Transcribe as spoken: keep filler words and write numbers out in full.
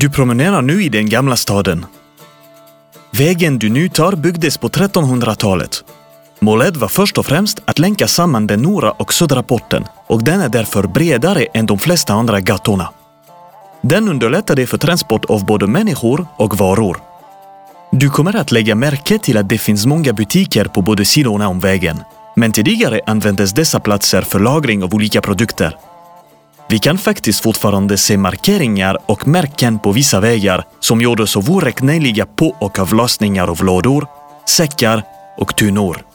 Du promenerar nu i den gamla staden. Vägen du nu tar byggdes på trettonhundratalet. Målet var först och främst att länka samman den norra och södra porten, och den är därför bredare än de flesta andra gatorna. Den underlättade för transport av både människor och varor. Du kommer att lägga märke till att det finns många butiker på både sidorna om vägen, men tidigare användes dessa platser för lagring av olika produkter. Vi kan faktiskt fortfarande se markeringar och märken på vissa vägar som gjordes av oräkneliga på- och avlastningar av lådor, säckar och tunnor.